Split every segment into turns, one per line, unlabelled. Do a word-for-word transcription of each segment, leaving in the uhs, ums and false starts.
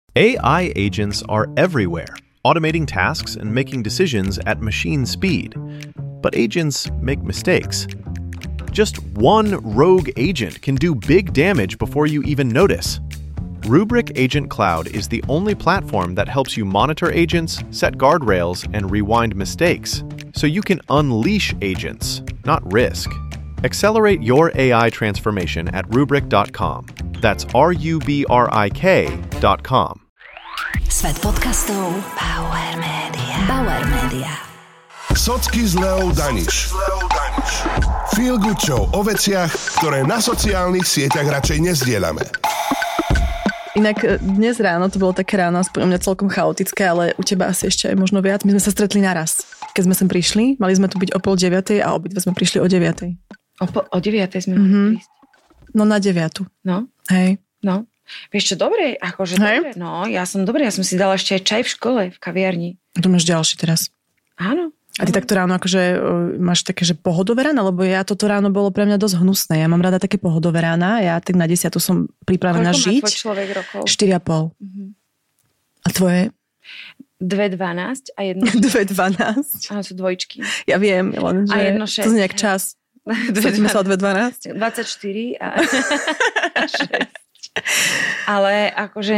A I agents are everywhere, automating tasks and making decisions at machine speed. But agents make mistakes. Just one rogue agent can do big damage before you even notice. Rubrik Agent Cloud is the only platform that helps you monitor agents, set guardrails, and rewind mistakes, so you can unleash agents, not risk. Accelerate your A I transformation at rubrik dot com. That's R U B R I K dot com.
Svet podcastov Bauer Media. Bauer Media.
Socky s Leou Daniš. Feel good show o veciach, ktoré na sociálnych sieťach radšej nezdieľame.
Inak dnes ráno, to bolo také ráno, aspoň u mňa celkom chaotické, ale u teba asi ešte aj možno viac. My sme sa stretli naraz. Keď sme sem prišli, mali sme tu byť o pol deviatej a obidve sme prišli o deviatej.
O, po, o deviatej sme mm-hmm. mali prísť.
No na deviatu.
No.
Hej.
No. Vieš čo, dobre, akože dobre. No, ja som dobre, ja som si dala ešte aj čaj v škole, v kaviarni.
Tu máš ďalší teraz.
Áno.
A ty takto ráno akože máš také, že pohodové ráno? Lebo ja toto ráno bolo pre mňa dosť hnusné. Ja mám rada také pohodové rána. Ja tak na desiatu som pripravená
Koľko
žiť.
Koľko má tvoj človek rokov?
štyri a pol. Uh-huh. A tvoje?
dve dvanásť a jedno...
dve dvanásť.
Áno, sú dvojčky.
Ja viem, len že...
A jedno šesť.
To znie jak čas. Stretíme sa o dve dvanásť.
dvadsaťštyri a šesť. Ale akože...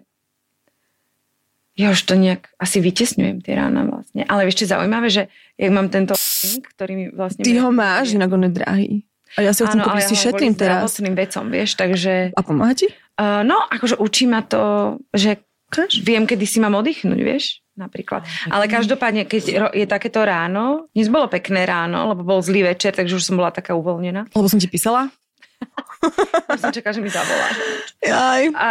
Ja už to nejak asi vytesňujem tie rána vlastne. Ale ešte zaujímavé, že jak mám tento ktorý mi vlastne...
Ty ho máš, inak on je drahý. A ja si ho chcem kúpiť, si šetrím teraz.
Áno, ale ja ho vecom, vieš, takže...
A pomáha ti?
Uh, no, akože učí ma to, že Kaž? Viem, kedy si mám oddychnúť, vieš, napríklad. Ale každopádne, keď je takéto ráno, dnes bolo pekné ráno, lebo bol zlý večer, takže už som bola taká uvoľnená.
Lebo som ti písala?
Ja som čakala, že mi zavoláš.
Jaj.
A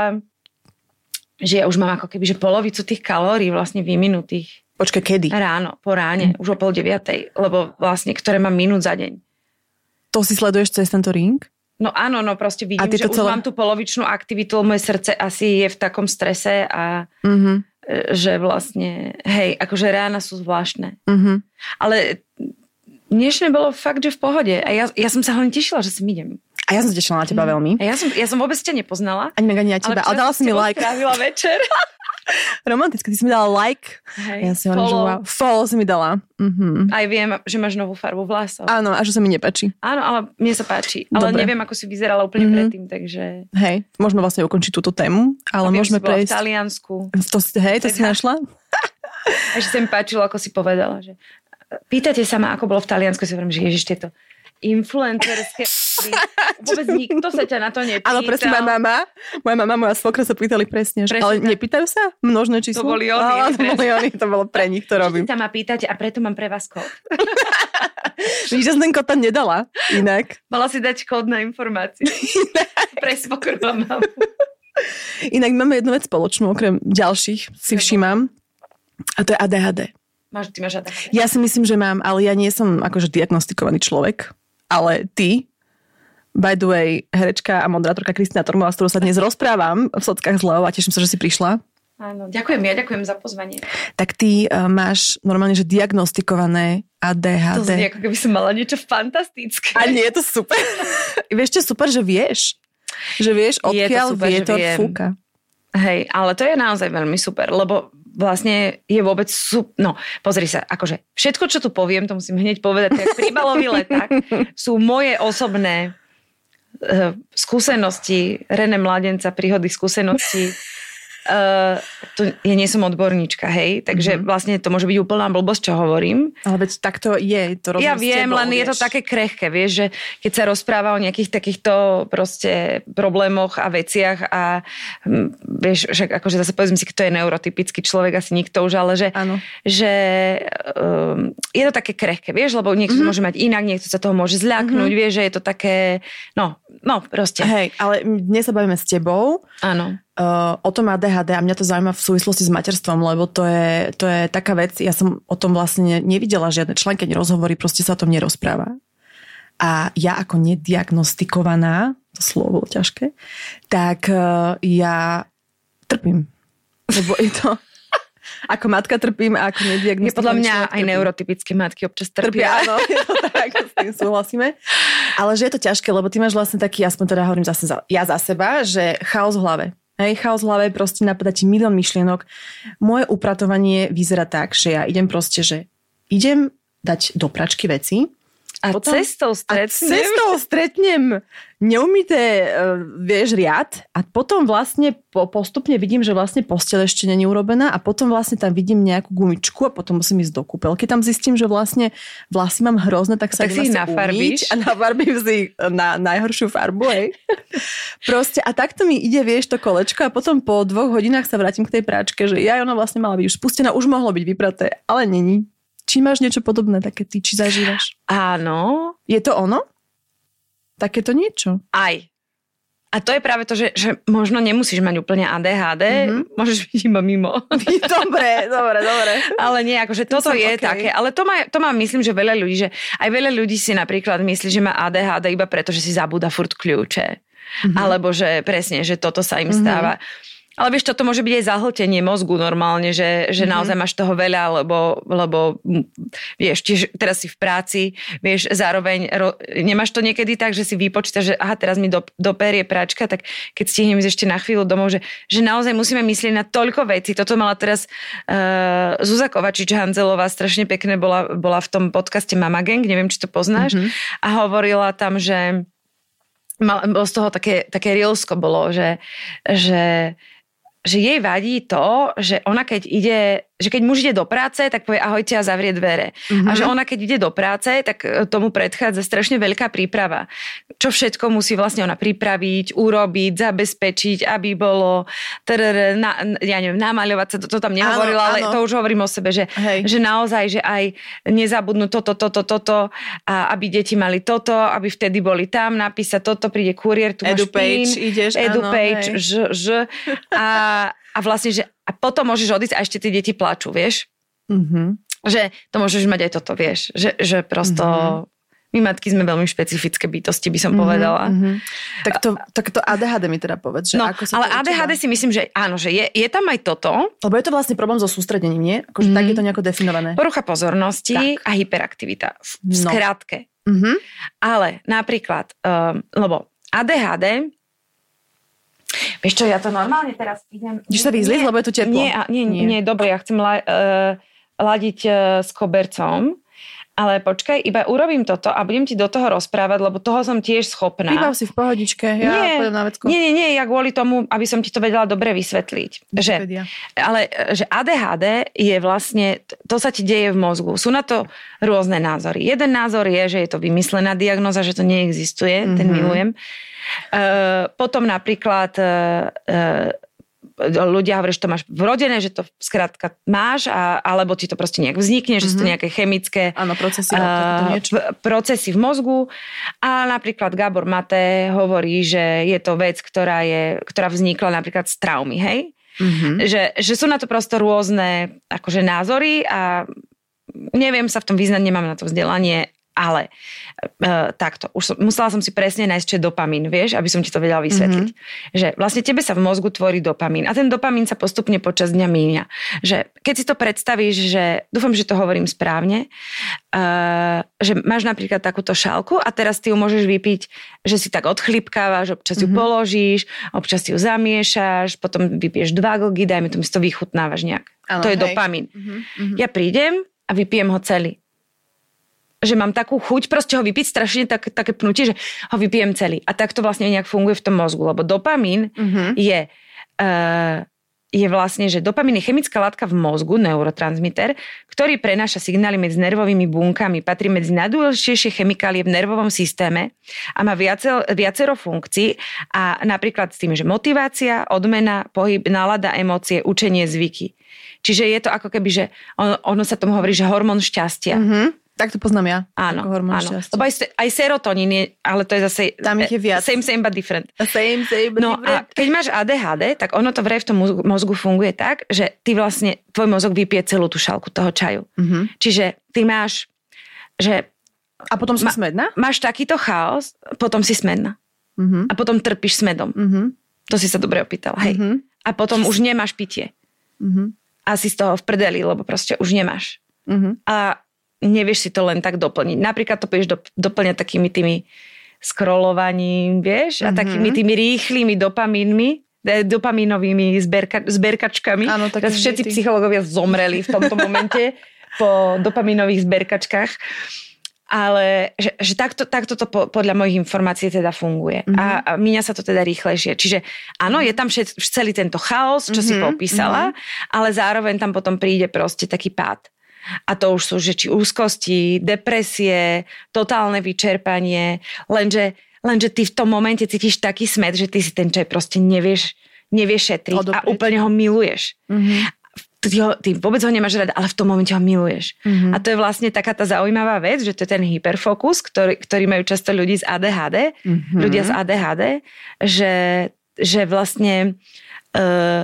že ja už mám ako keby, že polovicu tých kalórií vlastne vyminutých.
Počkaj, kedy?
Ráno, po ráne, mm. už o pol deviatej, lebo vlastne, ktoré mám minút za deň.
To si sleduješ cez tento ring?
No áno, no proste vidím, že už celé... mám tú polovičnú aktivitu, moje srdce asi je v takom strese a mm-hmm. že vlastne, hej, akože rána sú zvláštne. Mm-hmm. Ale dnešné bolo fakt, že v pohode. A ja, ja som sa hlavne tešila, že sem idem.
A ja som sa tešila na teba mm. veľmi.
A ja som, ja som vôbec ťa nepoznala.
Ani ani na teba, ale, ale dala si mi like.
Ale večer.
Romanticky, ty si mi dala like.
Hej,
ja si hovorím, že wow. Follow si mi dala. Mm-hmm.
Aj viem, že máš novú farbu vlasov.
Áno, a že sa mi nepáči.
Áno, ale mne sa páči. Ale dobre. Neviem, ako si vyzerala úplne mm-hmm. predtým, takže...
Hej, môžeme vlastne ukončiť túto tému, ale okay, môžeme prejsť...
v Taliansku.
To, hej, to si našla?
A že sa mi páčilo, ako si povedala, že... Pýtate sa ma, ako bolo v Taliansku, si hovorím, že ježiš, tieto influencerské... Vôbec nikto sa ťa na to nepýtal.
Áno, presne moja mama, moja mama, moja svokra sa pýtali presne, presne ale tak. Nepýtajú sa? Množné číslo?
To boli oni.
Á, to boli oni, to bolo pre nich, to robím.
Čiže sa ma pýtate a preto mám pre vás kód.
Víš, že som ten kód tam nedala, inak.
Mala si dať kód na informácie. Pre svokru a mamu.
Inak máme jednu vec spoločnú, okrem ďalších si všímam, a to je á dé há dé.
Máš, ty máš á dé há dé?
Ja si myslím, že mám, ale ja nie som akože diagnostikovaný človek, ale ty, by the way, herečka a moderátorka Kristina Tormová, s ktorou sa dnes rozprávam v Sockách s Leou a teším sa, že si prišla.
Áno, ďakujem, ja ďakujem za pozvanie.
Tak ty uh, máš normálne, že diagnostikované á dé há dé.
To znie, ako keby som mala niečo fantastické.
A nie, je to super. Vieš, čo super, že vieš. Že vieš, odkiaľ super, vietor fúka.
Hej, ale to je naozaj veľmi super, lebo vlastne je vôbec... Sú... No, pozri sa, akože všetko, čo tu poviem, to musím hneď povedať, tak príbalový leták sú moje osobné uh, skúsenosti, René Mladenca, príhody skúsenosti. Uh, to, ja nie som odborníčka, hej, takže mm-hmm. vlastne to môže byť úplná blbosť, čo hovorím.
Ale veď tak to je, to rozumiem.
Ja viem,
tebou,
len
vieš.
Je to také krehké, vieš, že keď sa rozpráva o nejakých takýchto proste problémoch a veciach a vieš, že akože zase povedzme si, kto je neurotypický človek, asi nikto už, ale že, že um, je to také krehké, vieš, lebo niekto mm-hmm. môže mať inak, niekto sa toho môže zľaknúť, mm-hmm. vieš, že je to také, no, no, proste.
Hej, ale dnes sa bavíme s tebou.
Áno.
Uh, o tom á dé há dé a mňa to zaujíma v súvislosti s materstvom, lebo to je, to je taká vec, ja som o tom vlastne nevidela žiadne články, ani rozhovory, proste sa o tom nerozpráva. A ja ako nediagnostikovaná, to slovo bolo ťažké, tak uh, ja trpím. Lebo je to... Ako matka trpím a ako nediagnostikovaná.
Je podľa mňa aj neurotypické matky občas trpia.
Trpia, áno, je to tak, s tým súhlasíme. Ale že je to ťažké, lebo ty máš vlastne taký, aspoň teda hovorím zase za, ja za seba, že chaos v hlave. Hej, chaos v hlave, proste napadá ti milión myšlienok. Moje upratovanie vyzerá tak, že ja idem proste, že idem dať do pračky veci.
A potom, cestou stretnem.
A cestou stretnem neumité, uh, vieš, riad a potom vlastne po, postupne vidím, že vlastne posteľ ešte nie je urobená a potom vlastne tam vidím nejakú gumičku a potom musím ísť do kúpeľky. Tam zistím, že vlastne vlasy mám hrozné, tak sa
tak si ich nafarbíš.
A nafarbím si na najhoršiu farbu, hej. Proste a takto mi ide, vieš, to kolečko a potom po dvoch hodinách sa vrátim k tej práčke, že ja ona vlastne mala byť už spustená, už mohlo byť vypraté, ale není. Či máš niečo podobné, také ty, či zažívaš?
Áno.
Je to ono? Takéto niečo?
Aj. A to je práve to, že, že možno nemusíš mať úplne á dé há dé, mm-hmm. môžeš byť iba mimo.
Dobre, dobre, dobre.
Ale nie, akože toto je okay. také, ale to má, to má myslím, že veľa ľudí, že aj veľa ľudí si napríklad myslí, že má á dé há dé iba preto, že si zabúda furt kľúče. Mm-hmm. Alebo že presne, že toto sa im stáva. Mm-hmm. Ale vieš, toto môže byť aj zahltenie mozgu normálne, že, že mm-hmm. naozaj máš toho veľa, lebo, lebo vieš, tiež teraz si v práci, vieš, zároveň ro, nemáš to niekedy tak, že si vypočítaš, že aha, teraz mi do, doperie práčka, tak keď stihnem ísť ešte na chvíľu domov, že, že naozaj musíme myslieť na toľko vecí. Toto mala teraz uh, Zuzka Kovačič-Hanzelová, strašne pekné, bola, bola v tom podcaste Mama Gang, neviem, či to poznáš, mm-hmm. a hovorila tam, že mal, bolo z toho také, také reelsko bolo, že, že že jej vadí to, že ona keď ide, že keď muž ide do práce, tak povie ahojte a zavrie dvere. Mm-hmm. A že ona keď ide do práce, tak tomu predchádza strašne veľká príprava. Čo všetko musí vlastne ona pripraviť, urobiť, zabezpečiť, aby bolo trr, na, ja neviem, namaľovať sa, to, to tam nehovorila, áno, ale áno. To už hovorím o sebe, že, že naozaj, že aj nezabudnú toto, toto, toto a aby deti mali toto, aby vtedy boli tam, napísať toto, príde kuriér, tu máš pín,
ideš,
EduPage, ž, ž a A vlastne, že a potom môžeš odísť a ešte tie deti plačú, vieš? Mm-hmm. Že to môžeš mať aj toto, vieš? Že, že prosto mm-hmm. my matky sme veľmi špecifické bytosti, by som mm-hmm. povedala.
Mm-hmm. Tak, to, tak to á dé há dé mi teda povedz. Že
no,
ako sa
ale á dé há dé si myslím, že áno, že je, je tam aj toto.
Lebo je to vlastne problém so sústredením, nie? Akože mm-hmm. tak je to nejako definované.
Porucha pozornosti tak. A hyperaktivita. V
no.
skratke.
Mm-hmm.
Ale napríklad, um, lebo á dé há dé vieš čo, ja to normálne teraz idem...
Ideš sa vyzliť, lebo je tu teplo.
Nie, nie, nie, nie dobre, ja chcem la, uh, ladiť uh, s kobercom, ale počkaj, iba urobím toto a budem ti do toho rozprávať, lebo toho som tiež schopná.
Vybav si v pohodičke, ja
nie,
pôjdem na vecko.
Nie, nie, nie, ja kvôli tomu, aby som ti to vedela dobre vysvetliť. Že, ale že á dé há dé je vlastne, to sa ti deje v mozgu. Sú na to rôzne názory. Jeden názor je, že je to vymyslená diagnóza, že to neexistuje, mm-hmm. ten milujem. Uh, potom napríklad uh, uh, ľudia hovoria, že to máš vrodené, že to skrátka máš, a, alebo ti to proste nejak vznikne, že mm-hmm. sú to nejaké chemické
áno, procesy,
uh, v, procesy v mozgu. A napríklad Gábor Maté hovorí, že je to vec, ktorá, je, ktorá vznikla napríklad z traumy, hej? Mm-hmm. Že, že sú na to prosto rôzne akože názory a neviem sa v tom vyznať, nemám na to vzdelanie, ale uh, takto. Už som, musela som si presne nájsť, čo je dopamín, vieš, aby som ti to vedela vysvetliť. Mm-hmm. Že vlastne tebe sa v mozgu tvorí dopamín a ten dopamín sa postupne počas dňa míňa. Že keď si to predstavíš, že dúfam, že to hovorím správne, uh, že máš napríklad takúto šálku a teraz ty ju môžeš vypiť, že si tak odchlipkávaš, občas ju mm-hmm. položíš, občas ju zamiešaš, potom vypiješ dva gogy, dajme tomu si to vychutnávaš nejak. Ano, to je hej. dopamín. Mm-hmm. Ja prídem a vypijem ho celý. Že mám takú chuť proste ho vypiť, strašne tak, také pnutie, že ho vypijem celý. A tak to vlastne nejak funguje v tom mozgu, lebo dopamín mm-hmm. je, uh, je vlastne, že dopamín je chemická látka v mozgu, neurotransmiter, ktorý prenáša signály medzi nervovými bunkami, patrí medzi najdôležitejšie chemikálie v nervovom systéme a má viacero, viacero funkcií a napríklad s tým, že motivácia, odmena, pohyb, nálada, emócie, učenie, zvyky. Čiže je to ako keby, že ono, ono sa tomu hovorí, že hormón šťastia.
Mm-hmm. Tak to poznám ja.
Áno, áno. Lebo aj, aj serotonín je, ale to je zase...
Tam ich je viac.
Same, same, but different.
Same, same, but
no
different.
A keď máš á dé há dé, tak ono to vraj v tom mozgu funguje tak, že ty vlastne, tvoj mozog vypije celú tú šálku toho čaju. Mm-hmm. Čiže ty máš, že...
A potom si ma, smedná?
Máš takýto chaos, potom si smedná. Mm-hmm. A potom trpíš smedom. Mm-hmm. To si sa dobre opýtala, hej. Mm-hmm. A potom už nemáš pitie. Mm-hmm. A si z toho v prdeli, lebo proste už nemáš. Mm-hmm. A nevieš si to len tak doplniť. Napríklad to budeš do, doplňať takými tými scrollovaním, vieš, mm-hmm. a takými tými rýchlymi dopamínmi, dopamínovými zberka, zberkačkami.
Áno,
teraz všetci ty. Psychológovia zomreli v tomto momente po dopamínových zberkačkách. Ale že, že takto, takto to po, podľa mojich informácií teda funguje. Mm-hmm. A, a míňa sa to teda rýchlejšie. Čiže áno, je tam všet, celý tento chaos, čo mm-hmm. si popísala, mm-hmm. ale zároveň tam potom príde proste taký pád. A to už sú, že či úzkosti, depresie, totálne vyčerpanie, lenže, lenže ty v tom momente cítiš taký smet, že ty si ten čaj proste nevieš, nevieš šetriť Odoprieť. A úplne ho miluješ. Mm-hmm. Ty, ho, ty vôbec ho nemáš rada, ale v tom momente ho miluješ. Mm-hmm. A to je vlastne taká tá zaujímavá vec, že to je ten hyperfokus, ktorý, ktorý majú často ľudí z á dé há dé, mm-hmm. ľudia z á dé há dé, že, že vlastne uh,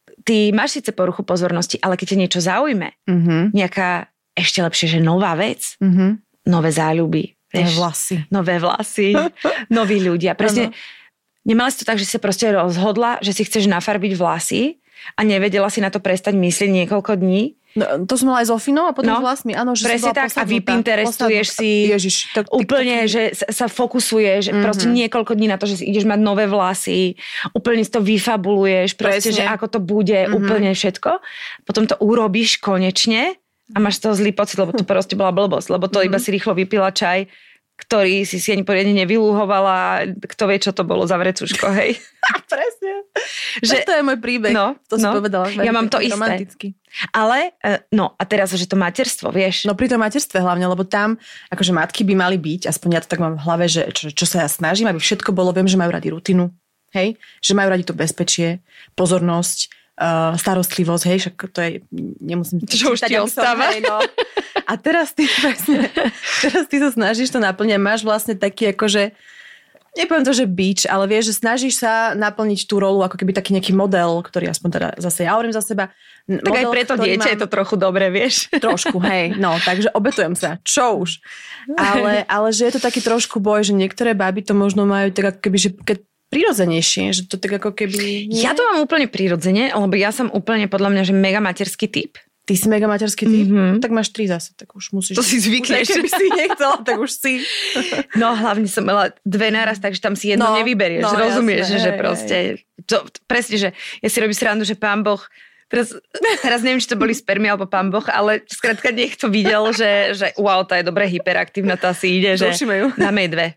ty máš síce poruchu pozornosti, ale keď ťa niečo zaujme, mm-hmm. nejaká ešte lepšie, že nová vec, mm-hmm. nové záľuby, vieš,
nové vlasy,
nové vlasy noví ľudia. Presne, nemala si to tak, že si proste rozhodla, že si chceš nafarbiť vlasy a nevedela si na to prestať myslieť niekoľko dní.
No, to som mala aj s Ofinou a potom
no,
s vlastmi. Áno, že
presne tak. A vypinterestuješ si
Ježiš, tak,
úplne, tak, že sa, sa fokusuješ mm-hmm. proste niekoľko dní na to, že si ideš mať nové vlasy, úplne si to vyfabuluješ, proste, presne. Že ako to bude, mm-hmm. úplne všetko. Potom to urobíš konečne a máš z toho zlý pocit, lebo to proste bola blbosť, lebo to mm-hmm. iba si rýchlo vypila čaj, ktorý si si ani poriadne nevylúhovala, kto vie, čo to bolo za vrecuško, hej.
Presne. Že, to je môj príbeh,
no,
to si
no,
povedala.
Ja mám to isté. Ale, no a teraz, že to materstvo, vieš.
No pri tom materstve hlavne, lebo tam, akože matky by mali byť, aspoň ja to tak mám v hlave, že čo, čo sa ja snažím, aby všetko bolo, viem, že majú radi rutinu, hej, že majú radi to bezpečie, pozornosť, uh, starostlivosť, hej, však to je, nemusím...
Čo už ti ostáva.
Hej, no. A teraz ty presne, teraz ty sa snažíš to naplňať, máš vlastne taký akože, nepoviem to, že bič, ale vieš, že snažíš sa naplniť tú rolu ako keby taký nejaký model, ktorý aspoň teda zase ja hovorím za seba.
Tak model, aj preto dieťa mám... je to trochu dobre, vieš.
Trošku, hej, no, takže obetujem sa, čo už. Ale, ale že je to taký trošku boj, že niektoré baby to možno majú tak ako keby, že keď prirodzenejšie, že to tak ako keby... Nie?
Ja to mám úplne prirodzene, lebo ja som úplne podľa mňa, že mega materský typ.
Ty si mega materský typ? Mm-hmm. Tak máš tri zase, tak už musíš...
To si zvykneš.
Keby si nechcela, tak už si.
No hlavne som mala dve naraz, takže tam si jedno no, nevyberieš. No, rozumieš, jasné, že hej, proste... Hej. To, presne, že ja si robím srandu, že pán Boh... Teraz, teraz neviem, či to boli spermy alebo pán Boh, ale skrátka niekto videl, že, že wow, tá je dobre hyperaktívna, tá si ide, že dáme jej dve.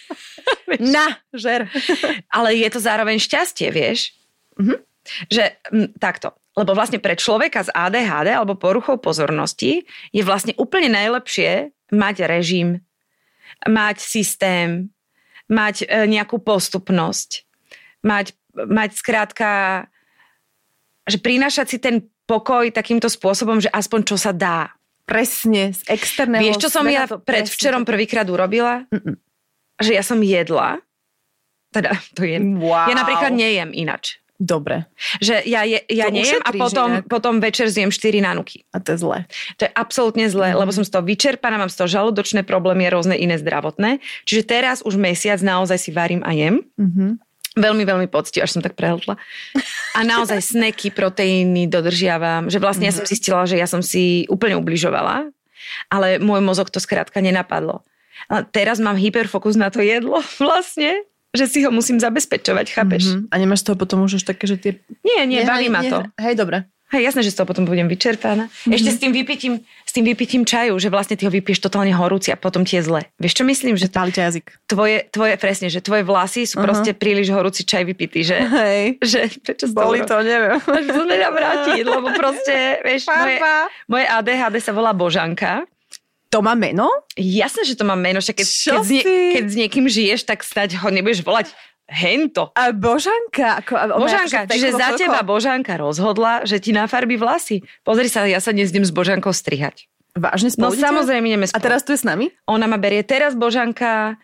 Na, žer.
Ale je to zároveň šťastie, vieš? Mhm. Že m, takto. Lebo vlastne pre človeka z á dé há dé alebo poruchou pozornosti je vlastne úplne najlepšie mať režim, mať systém, mať e, nejakú postupnosť, mať, mať skrátka, že prinášať si ten pokoj takýmto spôsobom, že aspoň čo sa dá.
Presne, z externého...
Vieš, čo som ja predvčerom prvýkrát urobila? Mm-mm. Že ja som jedla, teda to jem. Wow. Ja napríklad nejem inač.
Dobre.
Že ja, je, ja nejem a potom, potom večer zjem štyri nanuky.
A to je zlé.
To je absolútne zlé, mm. lebo som z toho vyčerpaná, mám z toho žalúdočné problémy a rôzne iné zdravotné. Čiže teraz už mesiac naozaj si varím a jem. Mm-hmm. Veľmi, veľmi poctivo, až som tak prehltla. A naozaj snacky, proteíny dodržiavam. Že vlastne mm-hmm. ja som zistila, že ja som si úplne ubližovala, ale môj mozog to skrátka nenapadlo. A teraz mám hyperfokus na to jedlo vlastne, že si ho musím zabezpečovať, chápeš? Mm-hmm.
A nemáš z toho potom už také, že tie...
Nie, nie, baví ma to.
Hej, dobre.
Hej, jasné, že z toho potom budem vyčerpaná. Mm-hmm. Ešte s tým vypitím, s tým vypitím čaju, že vlastne ty ho vypiješ totálne horúci a potom ti je zle. Vieš, čo myslím? Že
páli ťa jazyk.
Tvoje, tvoje, presne, že tvoje vlasy sú uh-huh. proste príliš horúci čaj vypitý, že...
Hej.
Že, prečo
boli to, neviem.
Až to nedá vrátiť, lebo proste, vieš, moje, moje á dé há dé sa volá Božanka.
To má meno?
Jasné, že to má meno, však keď, keď, s nie, keď s niekým žiješ, tak snáď ho nebudeš volať hento.
A Božanka. Ako, a
Božanka, čiže za teba Božanka rozhodla, že ti nafarbí vlasy. Pozri sa, ja sa dnes idem s Božankou strihať.
Vážne spolu?
No samozrejme ideme spolu.
A teraz tu je s nami?
Ona ma berie teraz Božanka.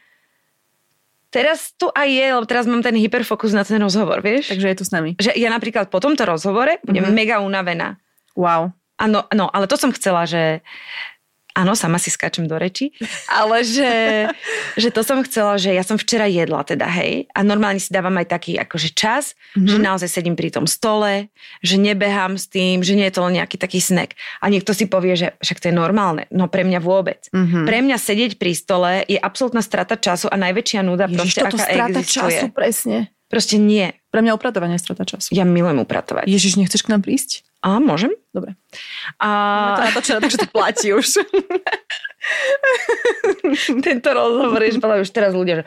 Teraz tu aj je, lebo teraz mám ten hyperfokus na ten rozhovor, vieš?
Takže je tu s nami.
Že ja napríklad po tomto rozhovore budem mm-hmm. mega unavená.
Wow.
Áno, no, ale to som chcela, že... Áno, sama si skáčem do reči, ale že, že to som chcela, že ja som včera jedla teda, hej, a normálne si dávam aj taký akože čas, mm-hmm. že naozaj sedím pri tom stole, že nebehám s tým, že nie je to len nejaký taký snack. A niekto si povie, že však to je normálne, no pre mňa vôbec. Mm-hmm. Pre mňa sedieť pri stole je absolútna strata času a najväčšia núda.
Ježiš,
proste,
toto
aká
strata
existuje.
Času, presne.
Proste nie.
Pre mňa upratovanie je strata času.
Ja milujem upratovať.
Ježiš, nechceš k nám prísť?
A, môžem?
Dobre.
A...
Máme to natočené, takže to platí už.
Tento rozhovor je, že už teraz ľudia, že...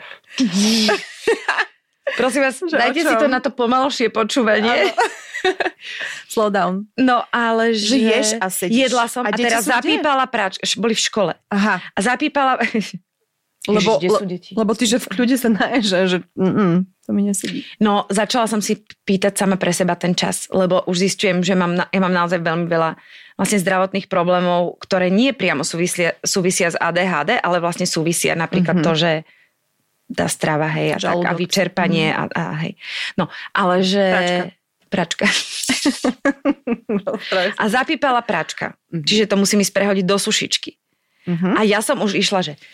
Prosím vás, že dajte si to na to pomalšie počúvanie.
Slow down.
No, ale že...
Že ješ a sedíš.
Jedla som a, a teraz zapípala práč. Boli v škole.
Aha.
A zapípala...
Lebo,
Ježiš, kde sú deti?
lebo ty, že v kľude sa naješ, že mm, to mi nesedí.
No, začala som si pýtať sama pre seba ten čas, lebo už zistujem, že mám, ja mám naozaj veľmi veľa vlastne zdravotných problémov, ktoré nie priamo súvisia, súvisia s á dé há dé, ale vlastne súvisia napríklad mm-hmm. to, že tá strava, hej, a, tak, a vyčerpanie mm-hmm. a, a hej. No, ale že... Pračka. Pračka. A zapípala pračka. Mm-hmm. Čiže to musím ísť prehodiť do sušičky. Mm-hmm. A ja som už išla, že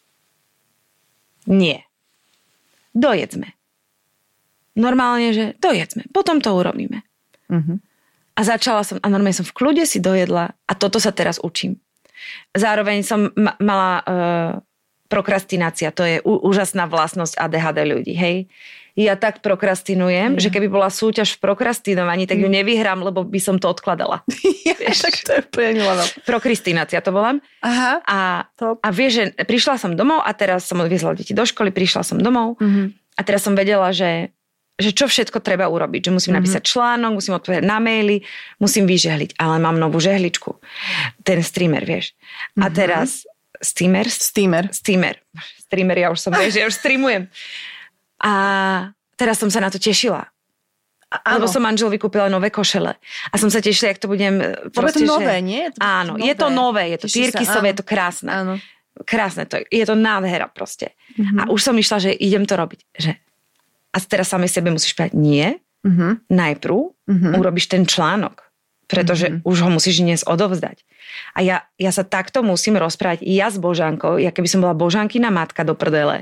nie. Dojedzme. Normálne, že dojedzme. Potom to urobíme. Uh-huh. A začala som, a normálne som v kľude si dojedla a toto sa teraz učím. Zároveň som ma- mala uh, prokrastinácia. To je ú- úžasná vlastnosť á dé há dé ľudí. Hej? Ja tak prokrastinujem, uh-huh. že keby bola súťaž v prokrastinovaní, tak ju nevyhrám, lebo by som to odkladala.
Ja, tak to je úplne milová.
Prokrastinácia to volám.
Aha,
a,
top.
a vieš, že prišla som domov a teraz som odviezla deti do školy, prišla som domov uh-huh. a teraz som vedela, že, že čo všetko treba urobiť. Že musím uh-huh. napísať článok, musím odpovedať na maily, musím vyžehliť, ale mám novú žehličku. Ten streamer, vieš. Uh-huh. A teraz steamer?
Steamer.
Steamer. Streamer, ja už som, vieš, ja už streamujem. A teraz som sa na to tešila. A, lebo som manželovi kúpila nové košele. A som sa tešila, jak to budem...
Proste, je to nové, že... nie? Je to
áno, nové. je to nové. Je to tyrkysové, je to krásne.
Áno.
Krásne to je. Je to nádhera proste. Uh-huh. A už som išla, že idem to robiť. Že... A teraz samej sebe musíš povedať nie. Uh-huh. Najprv uh-huh. urobíš ten článok. Pretože uh-huh. už ho musíš dnes odovzdať. A ja, ja sa takto musím rozprávať ja s Božankou, ja keby som bola Božankina matka do prdele.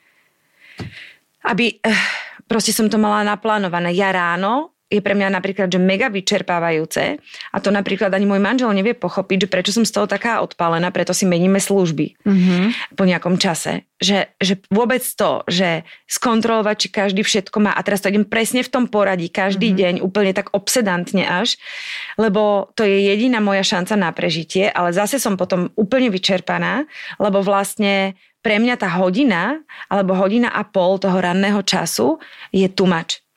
Aby proste som to mala naplánované. Ja ráno je pre mňa napríklad, že mega vyčerpávajúce a to napríklad ani môj manžel nevie pochopiť, že prečo som z toho taká odpálená, preto si meníme služby mm-hmm. po nejakom čase. Že, že vôbec to, že skontrolovať, či každý všetko má a teraz to idem presne v tom poradí, každý mm-hmm. deň, úplne tak obsedantne až, lebo to je jediná moja šanca na prežitie, ale zase som potom úplne vyčerpaná, lebo vlastne pre mňa tá hodina, alebo hodina a pol toho ranného času je too much.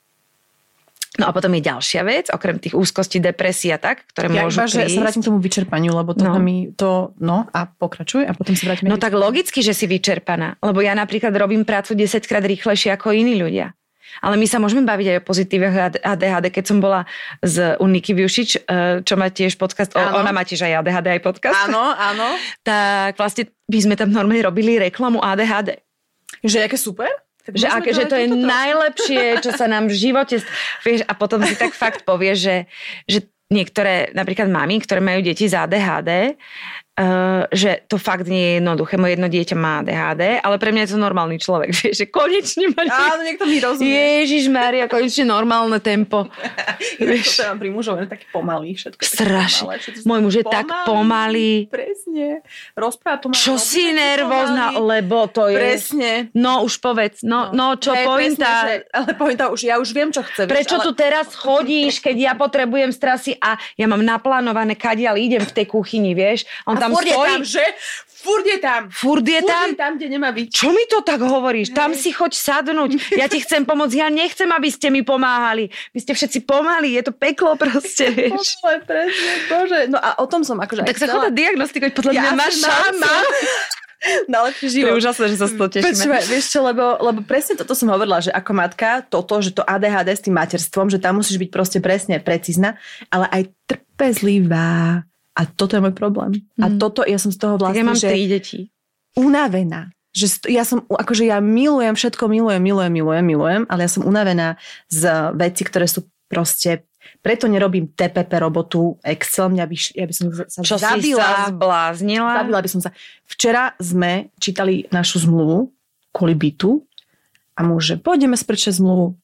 No a potom je ďalšia vec, okrem tých úzkostí, depresie a tak, ktoré
ja
môžu
iba, prísť. Ja sa vrátim k tomu vyčerpaniu, lebo to
no.
mi to, no a pokračuj a potom sa vrátime.
No tak logicky, že si vyčerpaná, lebo ja napríklad robím prácu desaťkrát rýchlejšie ako iní ľudia. Ale my sa môžeme baviť aj o pozitívach á dé há dé. Keď som bola z Uniky Viušič, čo má tiež podcast, ano. Ona má tiež aj á dé há dé aj podcast.
Áno, áno.
Tak vlastne my sme tam normálne robili reklamu á dé há dé.
Že aké super?
Tak že, aké, že to je trošku najlepšie, čo sa nám v živote... Vieš, a potom si tak fakt povieš, že, že niektoré, napríklad mami, ktoré majú deti z á dé há dé, Uh, že to fakt nie je jednoduché. Moje jedno dieťa má á dé há dé, ale pre mňa je to normálny človek. Vieš, že konečne ma...
Áno, niekto mi rozumie.
Ježišmária, konečne normálne tempo.
Vieš, to mám pri mužov, je taký pomalý. Všetko
strašne. Môj muž je pomalý, tak pomalý.
Presne. Rozpráva to má...
Čo si nervózna, lebo to je...
Presne.
No, už povedz. No, no, no čo hey, pointa...
Presne, že, ale pointa už, ja už viem, čo chce.
Prečo
ale...
tu teraz chodíš, keď ja potrebujem strasy a ja mám naplánované, kadiaľ idem v tej kuchyni, vieš? On tam
furt je
stojí.
tam, že? Furt je tam.
Furt je tam?
Furt je tam, kde nemá byť.
Čo mi to tak hovoríš? Hej. Tam si choď sadnúť. Ja ti chcem pomôcť. Ja nechcem, aby ste mi pomáhali. Vy ste všetci pomáhali. Je to peklo proste, vieš.
Pomale, presne, bože. No a o tom som akože...
Tak sa chodá diagnostikovať. Podľa mňa máš šama.
Na lepší život.
To je úžasné, že sa z toho tešíme.
Počúvaj, vieš čo, lebo, lebo presne toto som hovorila, že ako matka, toto, že to á dé há dé s tým materstvom, že tam musíš byť proste presne precízna, ale aj trpezlivá. A toto je môj problém. Mm. A toto, ja som z toho vlastne,
ja mám
že...
tri deti.
Unavená. Že st- ja som, akože ja milujem všetko, milujem, milujem, milujem, milujem, ale ja som unavená z vecí, ktoré sú proste... Preto nerobím té pé pé robotu, Excel, mňa by, ja by som sa
Čo
zabila.
Čo si sa zbláznila?
Zabila by som sa. Včera sme čítali našu zmluvu kvôli bytu a muž, že pôjdeme sprčať zmluvu.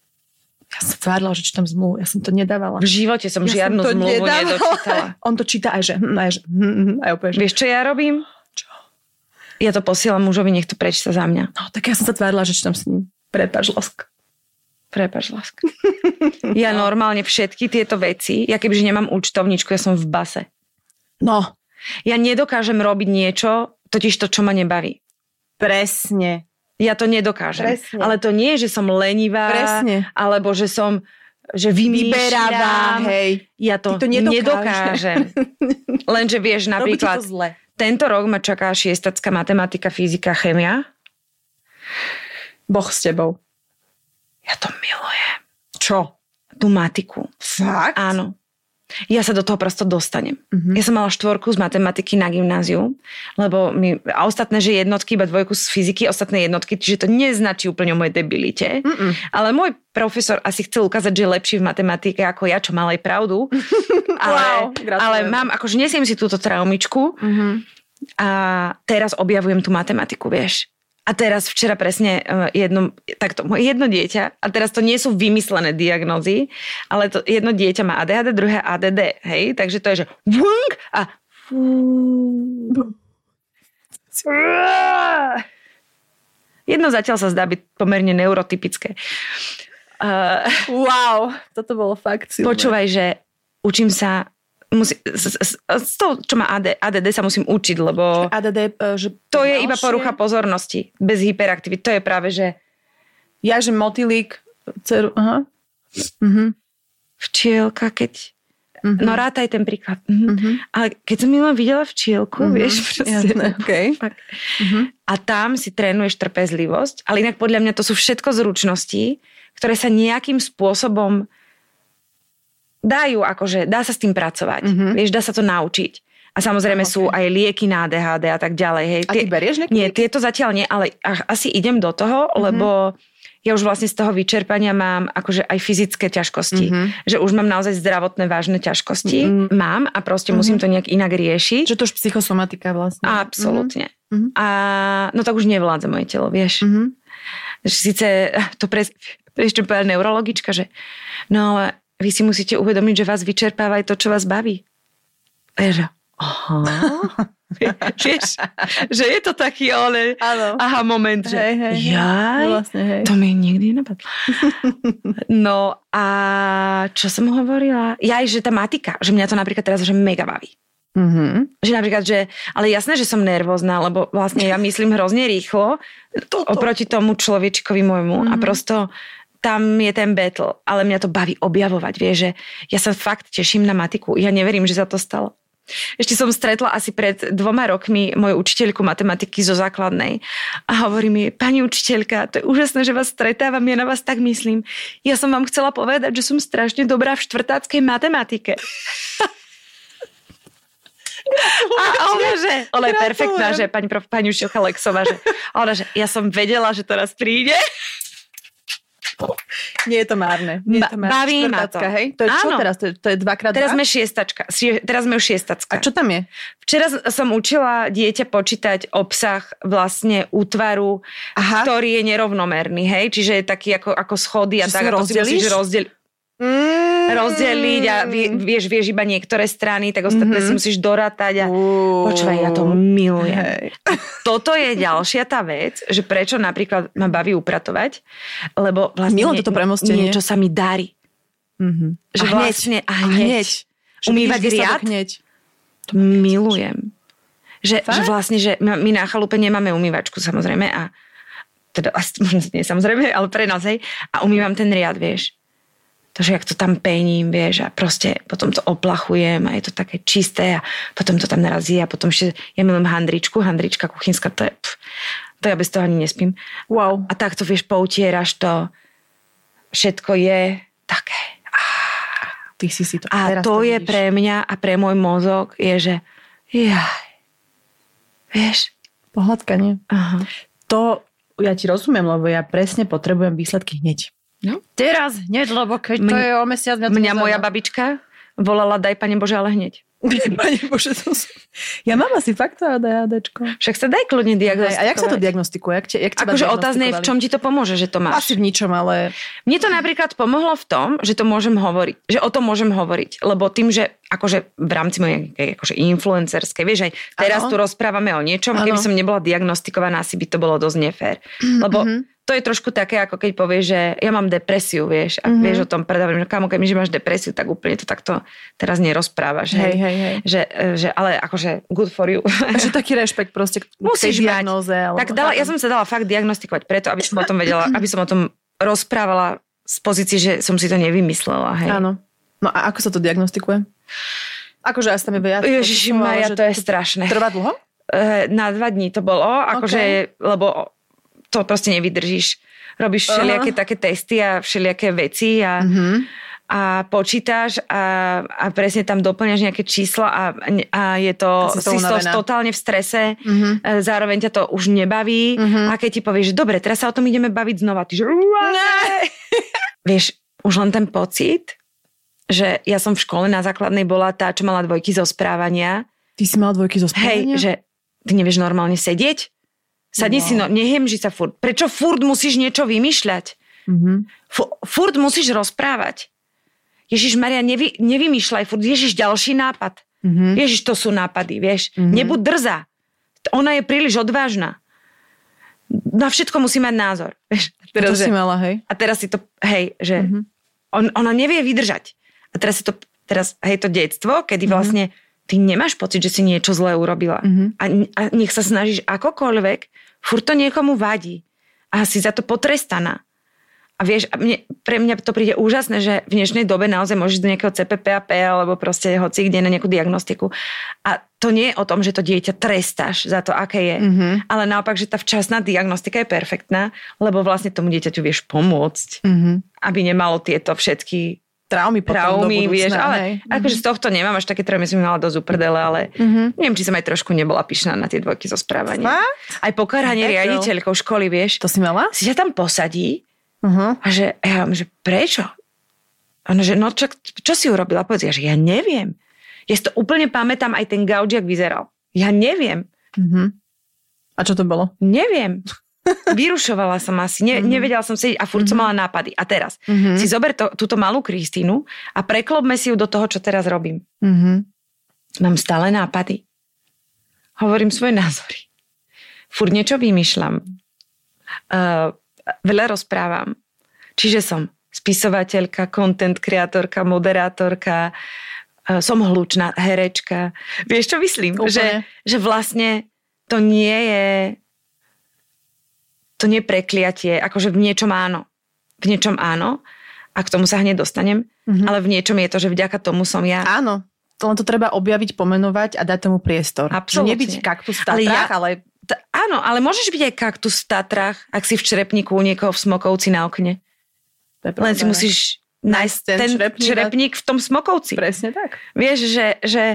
Ja som tvárila, že čítam zmluvu. Ja som to nedávala.
V živote som
ja
žiadnu
som
zmluvu
nedávala.
nedočítala.
On to číta aj, že... Hm, aj, že hm, aj opäť, že...
Vieš, čo ja robím?
Čo?
Ja to posielam mužovi, nech to prečíta za mňa.
No, tak ja som sa tvárila, že čítam s ním. Prepáč, láska.
Prepáč, láska. Ja normálne všetky tieto veci, ja kebyže nemám účtovničku, ja som v base.
No.
Ja nedokážem robiť niečo, totiž to, čo ma nebaví.
Presne.
Ja to nedokážem.
Presne.
Ale to nie je, že som lenivá,
Presne.
alebo že som že vymýšľam.
Hej.
Ja to,
to
nedokážem. Lenže vieš, napríklad,
to zle.
tento rok ma čaká šiestacká matematika, fyzika, chémia.
Boh s tebou.
Ja to milujem.
Čo?
Tú matiku.
Fakt?
Áno. Ja sa do toho prosto dostanem.
Mm-hmm.
Ja som mala štvorku z matematiky na gymnáziu, lebo my, a ostatné, že jednotky, iba dvojku z fyziky, ostatné jednotky, čiže to neznačí úplne o mojej debilite. Mm-mm. Ale môj profesor asi chcel ukázať, že je lepší v matematike ako ja, čo mal aj pravdu. ale,
wow,
ale mám, akože nesiem si túto traumičku mm-hmm. a teraz objavujem tú matematiku, vieš. A teraz včera presne jedno, takto, jedno dieťa, a teraz to nie sú vymyslené diagnózy, ale to jedno dieťa má á dé há dé, druhé á dé dé, hej? Takže to je, že vung a jedno zatiaľ sa zdá byť pomerne neurotypické. Uh,
wow, toto bolo fakt silné.
Počúvaj, že učím sa Musí, z, z, z toho, čo má á dé, á dé dé sa musím učiť, lebo
á dé dé, že
to je iba porucha pozornosti, bez hyperaktivity. To je práve, že
ja, že motýlik, ceru, aha. Mhm.
Včielka, keď
Mhm.
no rátaj ten príklad. Mhm.
Mhm.
Ale keď som minulé videla včielku,
Mhm.
vieš, proste.
Jasné, okay. Mhm.
A tam si trénuješ trpezlivosť, ale inak podľa mňa to sú všetko zručnosti, ktoré sa nejakým spôsobom dajú, akože dá sa s tým pracovať. Mm-hmm. Vieš, dá sa to naučiť. A samozrejme okay. sú aj lieky na á dé há dé a tak ďalej. Hej.
A ty berieš nejaké?
Nie, tieto zatiaľ nie, ale asi idem do toho, mm-hmm. lebo ja už vlastne z toho vyčerpania mám akože aj fyzické ťažkosti. Mm-hmm. Že už mám naozaj zdravotné vážne ťažkosti. Mm-hmm. Mám a proste mm-hmm. musím to nejak inak riešiť.
Že to už psychosomatika vlastne.
Absolútne.
Mm-hmm.
A no tak už nevládza moje telo, vieš.
Mm-hmm.
Sice to pre, ešte povedať neurologička, že no ale vy si musíte uvedomiť, že vás vyčerpáva aj to, čo vás baví. Že, aha. Vieš, že je to taký, ale aha moment, že
hej, hej,
jaj,
vlastne, hej.
to mi nikdy nenapadlo. No a čo som hovorila? Jaj, že tá matika, že mňa to napríklad teraz že mega baví. Mm-hmm. Že napríklad, že, ale jasné, že som nervózna, lebo vlastne ja myslím hrozne rýchlo Toto. oproti tomu človečikovi môjmu mm-hmm. a prosto tam je ten battle, ale mňa to baví objavovať, vieš, že ja sa fakt teším na matiku. Ja neverím, že sa to stalo. Ešte som stretla asi pred dvoma rokmi moju učiteľku matematiky zo základnej a hovorí mi, pani učiteľka, to je úžasné, že vás stretávam, ja na vás tak myslím. Ja som vám chcela povedať, že som strašne dobrá v štvrtáckej matematike. A ona, že ona je perfektná, že pani, prof, pani učiteľka Lexová, že ona, že ja som vedela, že to raz príde.
Nie je to márne. Nie je to márne.
Baví ma to.
Hej? To je čo
Áno.
teraz? To je, to je dvakrát
Teraz
dva?
sme šiestačka. Teraz sme už šiestacka.
A čo tam je?
Včera som učila dieťa počítať obsah vlastne útvaru, Aha. ktorý je nerovnomerný, hej? Čiže je taký ako, ako schody a
Že
tak.
si
A to si
rozdelíš?
musíš rozdeliť. Mm. Rozdeliť a vie, vieš, vieš iba niektoré strany, tak ostatné mm-hmm. si musíš dorátať a
uh,
počúvaj, ja to milujem.
Hej.
Toto je ďalšia tá vec, že prečo napríklad ma baví upratovať, lebo vlastne
Milujem toto premostenie.
niečo sa mi darí.
Mm-hmm.
Že
a hneď.
vlastne a hneď. A hneď. Umývať riad,
hneď.
to milujem. Že, že vlastne, že my na chalupe nemáme umývačku samozrejme a teda, nie samozrejme, ale pre nás, hej, a umývam ten riad, vieš. To, že jak to tam pením, vieš, a proste potom to oplachujem a je to také čisté a potom to tam narazí a potom ešte, ja milujem handričku, handrička kuchynská, to je, pf, to ja bez toho ani nespím.
Wow.
A takto, vieš, poutieraš to, všetko je také.
Ty si si to,
a to, to je pre mňa a pre môj mozog je, že jaj, vieš.
Pohľadkanie.
Aha.
To, ja ti rozumiem, lebo ja presne potrebujem výsledky hneď.
No.
Teraz hneď, lebo keď to
mňa,
je o mesiac...
Mňa, mňa moja babička volala, daj Pane Bože, ale hneď.
Pane Bože, to som... Ja mám asi fakt to á dé há déčko.
Však sa daj kľudne diagnostikovať.
A jak sa to diagnostikuje? Jak, te, jak
akože otázne je, v čom ti to pomôže, že to máš.
Asi v ničom, ale...
Mne to napríklad pomohlo v tom, že to môžem hovoriť. Že o tom môžem hovoriť. Lebo tým, že akože v rámci mojej akože influencerskej, vieš, aj teraz ano. Tu rozprávame o niečom, ano. Keby som nebola diagnostikovaná, asi by to bolo dosť nefér. Lebo to je trošku také, ako keď povieš, že ja mám depresiu, vieš, a mm-hmm. vieš o tom predávam, že kamo, keď máš depresiu, tak úplne to takto teraz nerozprávaš.
Hej, hej, hej.
Že, že, ale akože good for you.
Že taký rešpekt proste k
musíš
tej diagnóze.
Tak dala, ja som sa dala fakt diagnostikovať preto, aby som o tom vedela, aby som o tom rozprávala z pozície, že som si to nevymyslela. Hej.
Áno. No a ako sa to diagnostikuje? Akože asi tam je viac.
Ježišimaria, to je strašné.
Trvá dlho?
Na dva dní to bolo, akože, okay. lebo to proste nevydržíš. Robíš všelijaké uh-huh. také testy a všelijaké veci a, uh-huh. a počítaš a, a presne tam doplňaš nejaké čísla a, a je to, si to totálne v strese, uh-huh. zároveň ťa to už nebaví uh-huh. a keď ti povieš, že dobre, teraz sa o tom ideme baviť znova, ty že vieš, už len ten pocit, že ja som v škole na základnej bola tá, čo mala dvojky zo správania.
Ty si mala dvojky zo správania?
Hej, že ty nevieš normálne sedieť? Sadni no. si, no, nehemži sa furt. Prečo furt musíš niečo vymýšľať? Mm-hmm. F- furt musíš rozprávať. Ježiš Maria, nevy, nevymýšľaj furt. Ježiš, ďalší nápad. Mm-hmm. Ježiš, to sú nápady, vieš. Mm-hmm. Nebuď drzá. Ona je príliš odvážna. Na všetko musí mať názor. Vieš,
teraz,
to
že, si mala, hej?
A teraz si to, hej, že mm-hmm. on, ona nevie vydržať. A teraz si to, teraz, hej, to detstvo, kedy mm-hmm. vlastne ty nemáš pocit, že si niečo zlé urobila. Mm-hmm. A, a nech sa snažíš akokoľvek, furt to niekomu vadí. A si za to potrestaná. A vieš, a mne, pre mňa to príde úžasné, že v dnešnej dobe naozaj môžeš do nejakého cé pé pé á pé alebo proste hoci kde na nejakú diagnostiku. A to nie je o tom, že to dieťa trestáš za to, aké je. Mm-hmm. Ale naopak, že tá včasná diagnostika je perfektná, lebo vlastne tomu dieťaťu vieš pomôcť. Mm-hmm. Aby nemalo tieto všetky
traumy potom
traumy,
do budúcna,
vieš, ale
hej.
akože z tohto nemám až také traumy, som mala dosť uprdele, ale mm-hmm. neviem, či som aj trošku nebola pyšná na tie dvojky zo správania. Fakt? Aj pokarhanie riaditeľkou školy, vieš.
To si mala?
Si ťa tam posadí
uh-huh.
a že, ja, že prečo? Ono, že no čo, čo si urobila? Povedz, ja, že ja neviem. Ja si to úplne pamätám, aj ten gauč, jak vyzeral. Ja neviem.
Uh-huh. A čo to bolo?
Neviem. Vyrušovala som asi, ne, mm-hmm. nevedela som sedieť a furt mm-hmm. som mala nápady. A teraz mm-hmm. si zober to, túto malú Kristínu a preklopme si ju do toho, čo teraz robím. Mm-hmm. Mám stále nápady. Hovorím svoje názory. Furt niečo vymýšľam. Uh, veľa rozprávam. Čiže som spisovateľka, content kreatorka, moderátorka, uh, som hlučná herečka. Vieš, čo myslím? Že, že vlastne to nie je to nie je prekliatie, akože v niečom áno. V niečom áno, a k tomu sa hneď dostanem, mm-hmm. ale v niečom je to, že vďaka tomu som ja.
Áno, to len to treba objaviť, pomenovať a dať tomu priestor.
Absolútne.
Nebyť kaktus v Tatrách, ale... Ja,
ale... T- áno, ale môžeš byť aj kaktus v Tatrách, ak si v črepníku u niekoho v smokovci na okne. Len si musíš nájsť ten, ten črepník, črepník v tom smokovci.
Presne tak.
Vieš, že... že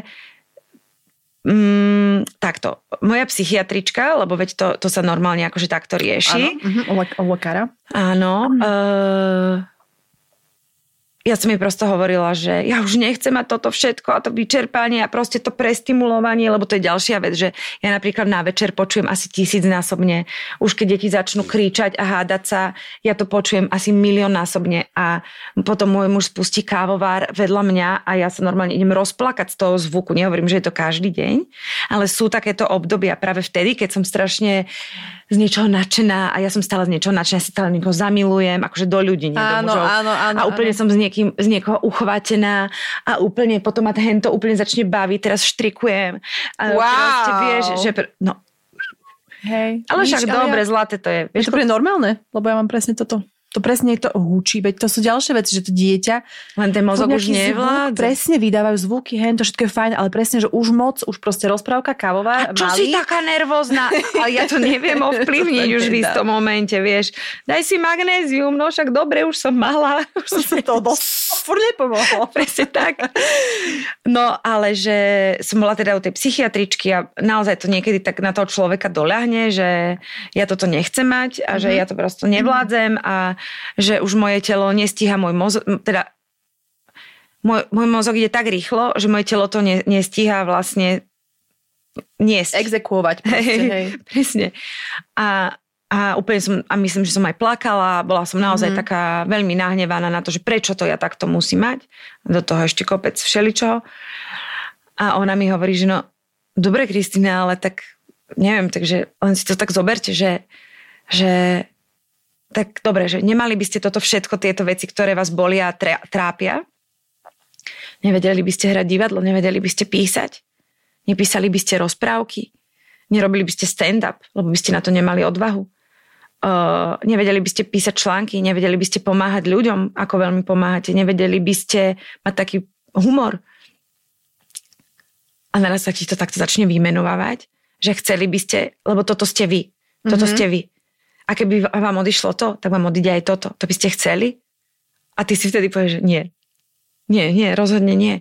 Mm, takto, moja psychiatrička, lebo veď to, to sa normálne akože takto rieši.
Áno, u lekára.
Áno. Mm. Uh, ja som jej prosto hovorila, že ja už nechcem mať toto všetko a to vyčerpanie a proste to prestimulovanie, lebo to je ďalšia vec, že ja napríklad na večer počujem asi tisícnásobne. Už keď deti začnú kričať a hádať sa, ja to počujem asi miliónnásobne a potom môj muž spustí kávovár vedľa mňa a ja sa normálne idem rozplakať z toho zvuku. Nehovorím, že je to každý deň, ale sú takéto obdobia práve vtedy, keď som strašne z niečoho nadšená a ja som stále z niečoho nadšená, si stále niekoho zamilujem, akože do ľudí, nie
áno,
do mužov.
Áno, áno,
a úplne áno. som z, niekým, z niekoho uchvátená a úplne potom ma hento úplne začne baviť, teraz štrikujem. A
wow.
proste vieš, že... Pr- no.
Hej.
Ale však ale dobre, ja... zlaté to je.
Vieš, je to pre normálne, lebo ja mám presne toto. To presne to húči, veď to sú ďalšie veci, že to dieťa...
Len ten mozog už nevládza.
Presne vydávajú zvuky, hen, to všetko je fajn, ale presne, že už moc, už proste rozprávka kávová.
A čo
malý.
Si taká nervózna? Ale ja to neviem ovplyvniť už v istom momente, vieš. Daj si magnézium, no však dobre, už som mala. Už som si to dosť furt nepomohlo. Presne tak. No, ale že som bola teda u tej psychiatričky a naozaj to niekedy tak na toho človeka doľahne, že ja toto nechcem mať a že mm-hmm. ja to prosto nevládzem a že už moje telo nestíha môj mozog, teda môj, môj mozog ide tak rýchlo, že moje telo to ne, nestíha vlastne niesť.
Exekuovať proste, hej.
Presne. A, a úplne som, a myslím, že som aj plakala, bola som naozaj mm-hmm. taká veľmi nahnevaná na to, že prečo to ja takto musím mať. Do toho ešte kopec všeličoho. A ona mi hovorí, že no, dobre, Kristína, ale tak neviem, takže len si to tak zoberte, že, že tak dobre, že nemali by ste toto všetko, tieto veci, ktoré vás bolia a trápia. Nevedeli by ste hrať divadlo, nevedeli by ste písať, nepísali by ste rozprávky, nerobili by ste stand-up, lebo by ste na to nemali odvahu. Uh, nevedeli by ste písať články, nevedeli by ste pomáhať ľuďom, ako veľmi pomáhate, nevedeli by ste mať taký humor. A naraz sa ti to takto začne vymenovávať, že chceli by ste, lebo toto ste vy. Toto mm-hmm. ste vy. A keby vám odišlo to, tak vám odíde aj toto. To by ste chceli? A ty si vtedy povieš, že nie. Nie, nie, rozhodne nie.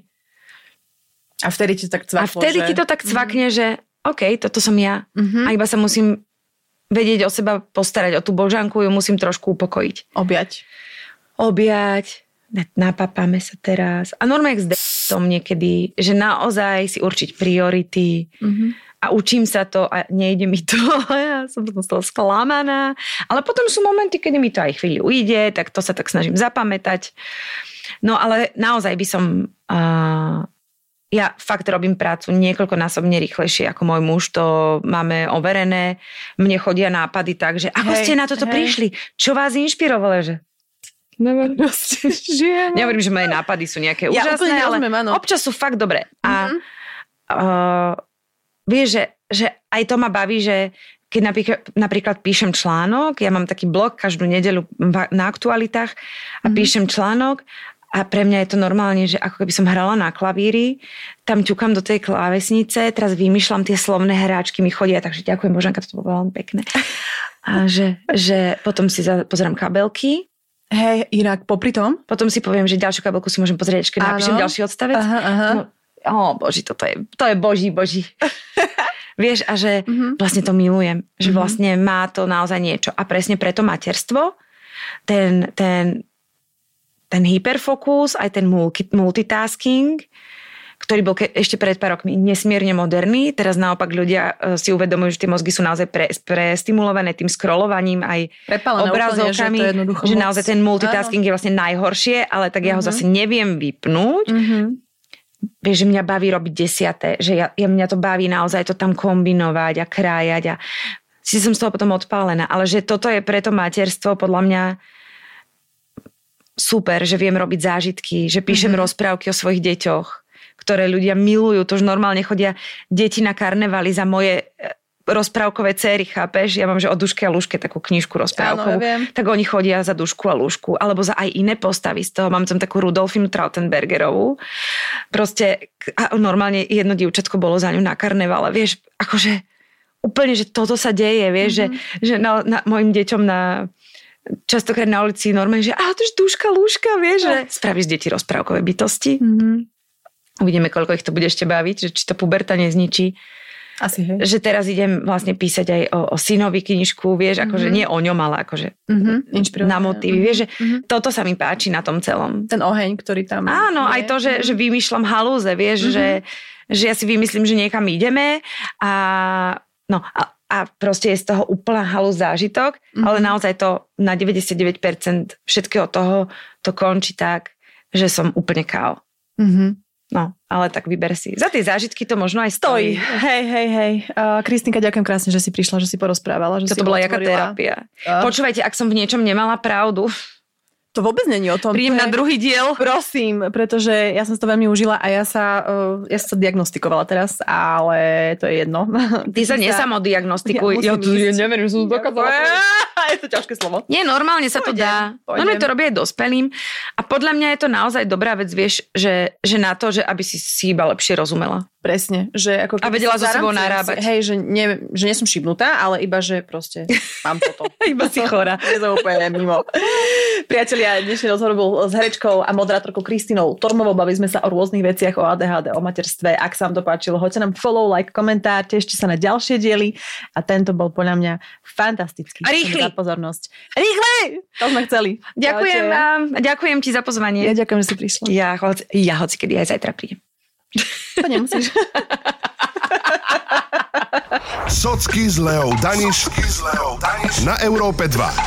A vtedy ti to tak cvaklo,
A vtedy
že...
ti to tak cvakne, mm-hmm. že OK, toto som ja.
Mm-hmm.
A iba sa musím vedieť o seba postarať, o tú Božanku, ju musím trošku upokojiť.
Objať.
Objať, napapáme sa teraz. A normálne jak s tom niekedy, že naozaj si určiť priority mm-hmm. a učím sa to a nejde mi to. Ja som potom z toho sklamaná. Ale potom sú momenty, kedy mi to aj chvíľu ujde, tak to sa tak snažím zapamätať. No ale naozaj by som... Uh, Ja fakt robím prácu niekoľkonásobne rýchlejšie ako môj muž, to máme overené. Mne chodia nápady tak, že ako hej, ste na toto hej. prišli? Čo vás inšpirovalo? Že...
Neviem, proste žijem.
Nehovorím, že moje nápady sú nejaké ja úžasné, ale rozumiem, občas sú fakt dobré. A mm-hmm. uh, vieš, že, že aj to ma baví, že keď napríklad, napríklad píšem článok, ja mám taký blog každú nedeľu na aktualitách a mm-hmm. píšem článok. A pre mňa je to normálne, že ako keby som hrala na klavíri, tam ťukám do tej klávesnice, teraz vymýšľam tie slovné hráčky, mi chodia, takže ďakujem Božanka, to bolo veľmi pekné. A že, že potom si pozerám kabelky.
Hej, inak popri tom?
Potom si poviem, že ďalšiu kabelku si môžem pozrieť, keď napíšem ďalší odstavec. Aha, aha. No, ó, boží, toto je, to je boží, boží. Vieš, a že mm-hmm. vlastne to milujem, že mm-hmm. vlastne má to naozaj niečo. A presne preto materstvo, ten... ten ten hyperfokus, aj ten multitasking, ktorý bol ke- ešte pred pár rokmi nesmierne moderný. Teraz naopak ľudia si uvedomujú, že tie mozgy sú naozaj pre, prestimulované tým scrollovaním aj
prepálené
obrazovkami, úplne, že, že naozaj ten multitasking áno. je vlastne najhoršie, ale tak ja uh-huh. ho zase neviem vypnúť. Uh-huh. Vieš, že mňa baví robiť desiaté, že ja, ja mňa to baví naozaj to tam kombinovať a krájať a si som z toho potom odpálená. Ale že toto je preto materstvo podľa mňa super, že viem robiť zážitky, že píšem mm-hmm. rozprávky o svojich deťoch, ktoré ľudia milujú. To už normálne chodia deti na karnevály za moje rozprávkové céry, chápeš? Ja mám, že o Duške a Lúške takú knižku rozprávkovú. Ja tak oni chodia za Dušku a Lúšku. Alebo za aj iné postavy z toho. Mám tam takú Rudolfinu Trautenbergerovú. Proste a normálne jedno dievčatko bolo za ňu na karnevále. Vieš, akože úplne, že toto sa deje, vieš, mm-hmm. že, že na, na, mojim deťom na... častokrát na ulici normálne, že a to je Duška, Lúška, vieš, no. že spravíš deti rozprávkové bytosti. Mm-hmm. Uvidíme, koľko ich to bude ešte baviť, že či to puberta nezničí.
Asi, hej.
Že teraz idem vlastne písať aj o, o synovi knižku, vieš, mm-hmm. akože nie o ňom, ale akože mm-hmm. na motívy, vieš, že mm-hmm. toto sa mi páči na tom celom.
Ten oheň, ktorý tam
áno,
je.
Aj to, že, mm-hmm. že vymýšľam halúze, vieš, mm-hmm. že, že ja si vymyslím, že niekam ideme a no a a proste je z toho úplná halúz zážitok, mm-hmm. ale naozaj to na deväťdesiatdeväť percent všetkého toho to končí tak, že som úplne ká ó. Mm-hmm. No, ale tak vyber si. Za tie zážitky to možno aj stojí.
Hej, hej, hej. Uh, Kristinka, ďakujem krásne, že si prišla, že si porozprávala. Že
Toto
si
bola jaká terapia. Uh. Počúvajte, ak som v niečom nemala pravdu...
To vôbec není o tom.
Prídem na druhý diel.
Prosím, pretože ja som si to veľmi užila a ja sa, uh, ja sa diagnostikovala teraz, ale to je jedno.
Ty sa nesamodiagnostikuj.
Ja, ja tu ja neviem, že som dokázala. Je to ťažké slovo.
Nie, normálne sa
Pôjdem,
to dá.
Pôjdem.
Normálne to robí aj dospelým. A podľa mňa je to naozaj dobrá vec, vieš, že, že na to, že aby si si iba lepšie rozumela.
Presne. Že ako
a vedela so sebou narábať.
Hej, že nie, že nie som šibnutá, ale iba, že proste mám toto.
Iba si chora.
Je to úplne mimo. Priatelia, dnešný rozhovor bol s herečkou a moderátorkou Kristinou Tormovou. Bavili sme sa o rôznych veciach, o á dé há dé, o materstve. Ak sa vám to páčilo, hoďte nám follow, like, komentár, tešte sa na ďalšie diely. A tento bol podľa mňa fantastický.
A rýchly.
Za pozornosť. Rýchly! To sme chceli.
Ďakujem Čau, vám. Ďakujem ti za pozvanie.
Ja ďakujem, že si prišla.
Ja, hoci, ja hoci kedy aj zajtra prídem.
To nemusíš.
Socky s Leou Daniš na Európe dva.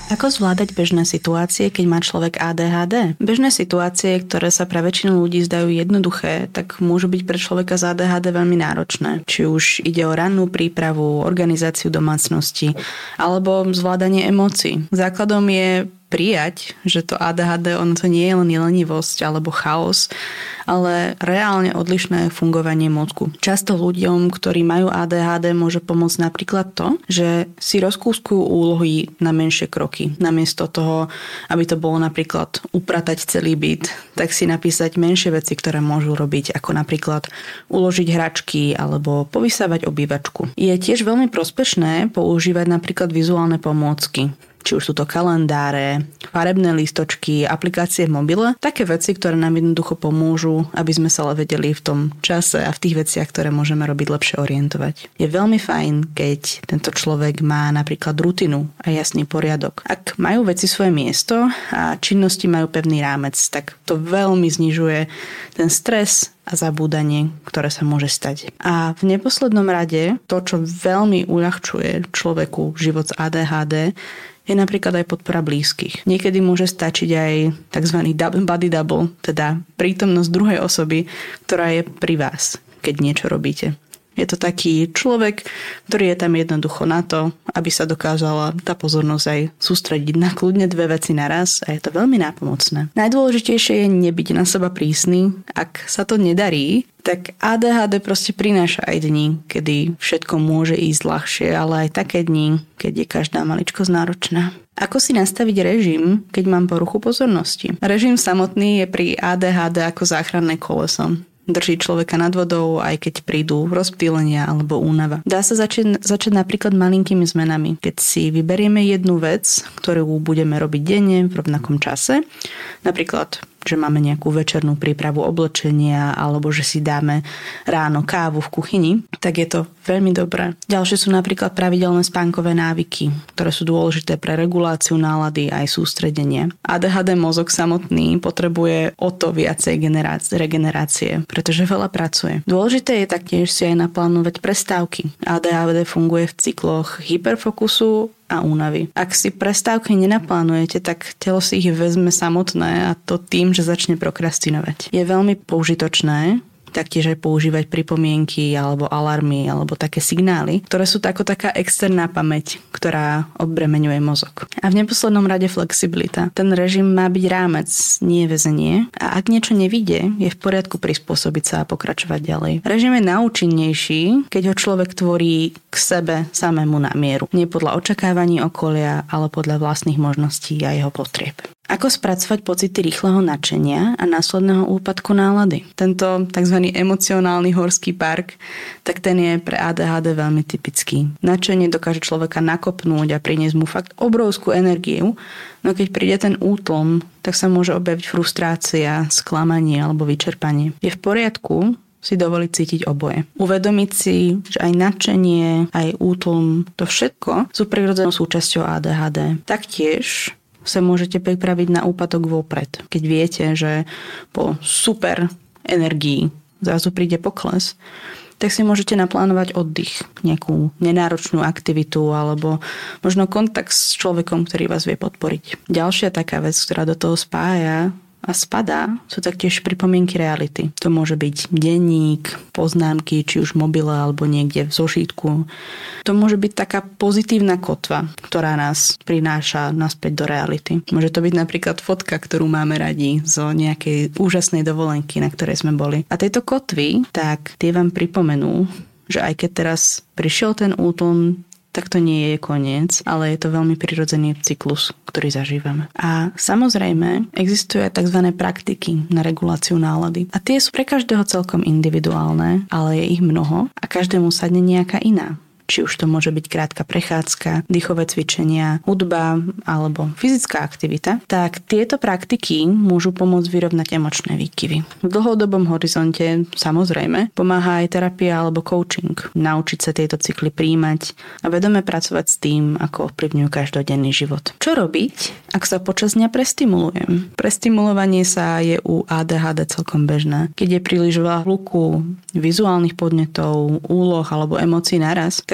Ako zvládať bežné situácie, keď má človek á dé há dé? Bežné situácie, ktoré sa pre väčšinu ľudí zdajú jednoduché, tak môžu byť pre človeka z á dé há dé veľmi náročné. Či už ide o rannú prípravu, organizáciu domácnosti alebo zvládanie emócií. Základom je prijať, že to á dé há dé, ono to nie je len lenivosť alebo chaos, ale reálne odlišné fungovanie mozgu. Často ľuďom, ktorí majú á dé há dé, môže pomôcť napríklad to, že si rozkúskujú úlohy na menšie kroky. Namiesto toho, aby to bolo napríklad upratať celý byt, tak si napísať menšie veci, ktoré môžu robiť, ako napríklad uložiť hračky alebo povysávať obývačku. Je tiež veľmi prospešné používať napríklad vizuálne pomôcky. Či už sú to kalendáre, farebné lístočky, aplikácie v mobile, také veci, ktoré nám jednoducho pomôžu, aby sme sa vedeli v tom čase a v tých veciach, ktoré môžeme robiť, lepšie orientovať. Je veľmi fajn, keď tento človek má napríklad rutinu a jasný poriadok. Ak majú veci svoje miesto a činnosti majú pevný rámec, tak to veľmi znižuje ten stres a zabúdanie, ktoré sa môže stať. A v neposlednom rade to, čo veľmi uľahčuje človeku život z á dé há dé, je napríklad aj podpora blízkych. Niekedy môže stačiť aj tzv. Body double, teda prítomnosť druhej osoby, ktorá je pri vás, keď niečo robíte. Je to taký človek, ktorý je tam jednoducho na to, aby sa dokázala tá pozornosť aj sústrediť na kľudne dve veci naraz a je to veľmi nápomocné. Najdôležitejšie je nebyť na seba prísny. Ak sa to nedarí, tak á dé há dé proste prináša aj dni, kedy všetko môže ísť ľahšie, ale aj také dni, keď je každá maličkosť náročná. Ako si nastaviť režim, keď mám poruchu pozornosti? Režim samotný je pri á dé há dé ako záchranné koleso. Drží človeka nad vodou, aj keď prídu rozptýlenia alebo únava. Dá sa začať, začať napríklad malinkými zmenami. Keď si vyberieme jednu vec, ktorú budeme robiť denne v rovnakom čase, napríklad že máme nejakú večernú prípravu oblečenia alebo že si dáme ráno kávu v kuchyni, tak je to veľmi dobré. Ďalšie sú napríklad pravidelné spánkové návyky, ktoré sú dôležité pre reguláciu nálady aj sústredenie. á dé há dé mozog samotný potrebuje o to viacej regenerácie, pretože veľa pracuje. Dôležité je taktiež si aj naplánovať prestávky. á dé há dé funguje v cykloch hyperfokusu a únavy. Ak si prestávky nenaplánujete, tak telo si ich vezme samotné a to tým, že začne prokrastinovať. Je veľmi použitočné taktiež aj používať pripomienky alebo alarmy alebo také signály, ktoré sú tako taká externá pamäť, ktorá odbremeňuje mozog. A v neposlednom rade flexibilita. Ten režim má byť rámec, nie väzenie. A ak niečo nevidie, je v poriadku prispôsobiť sa a pokračovať ďalej. Režim je najúčinnejší, keď ho človek tvorí k sebe samému na mieru. Nie podľa očakávaní okolia, ale podľa vlastných možností a jeho potrieb. Ako spracovať pocity rýchleho nadšenia a následného úpadku nálady? Tento tzv. Emocionálny horský park, tak ten je pre á dé há dé veľmi typický. Nadšenie dokáže človeka nakopnúť a priniesť mu fakt obrovskú energiu, no keď príde ten útlom, tak sa môže objaviť frustrácia, sklamanie alebo vyčerpanie. Je v poriadku si dovoliť cítiť oboje. Uvedomiť si, že aj nadšenie, aj útlom, to všetko sú prirodzenou súčasťou á dé há dé. Taktiež sa môžete pripraviť na úpadok vopred. Keď viete, že po super energii zrazu príde pokles, tak si môžete naplánovať oddych, nejakú nenáročnú aktivitu alebo možno kontakt s človekom, ktorý vás vie podporiť. Ďalšia taká vec, ktorá do toho spája a spadá, sú taktiež pripomienky reality. To môže byť denník, poznámky, či už v mobile alebo niekde v zošítku. To môže byť taká pozitívna kotva, ktorá nás prináša naspäť do reality. Môže to byť napríklad fotka, ktorú máme radi zo nejakej úžasnej dovolenky, na ktorej sme boli. A tieto kotvy, tak tie vám pripomenú, že aj keď teraz prišiel ten útlm, tak to nie je koniec, ale je to veľmi prirodzený cyklus, ktorý zažívame. A samozrejme, existujú aj tzv. Praktiky na reguláciu nálady. A tie sú pre každého celkom individuálne, ale je ich mnoho a každému sadne nejaká iná. Či už to môže byť krátka prechádzka, dýchové cvičenia, hudba alebo fyzická aktivita, tak tieto praktiky môžu pomôcť vyrovnať emočné výkyvy. V dlhodobom horizonte samozrejme pomáha aj terapia alebo coaching. Naučiť sa tieto cykly príjmať a vedome pracovať s tým, ako ovplyvňujú každodenný život. Čo robiť, ak sa počas dňa prestimulujem? Prestimulovanie sa je u á dé há dé celkom bežné. Keď je príliš veľa hluku, vizuálnych podnetov, úloh alebo emócií naraz, tak